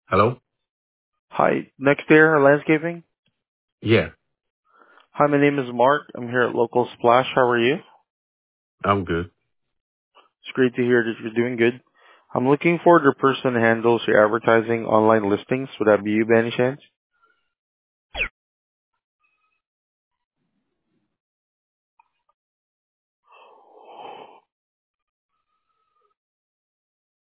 Hello? Hi, Next Air Landscaping. Yeah, Hi, my name is Mark. I'm here at Local Splash. How are you? I'm good. It's great to hear that you're doing good. I'm looking for the person who handles your advertising online listings. Would that be you by any chance?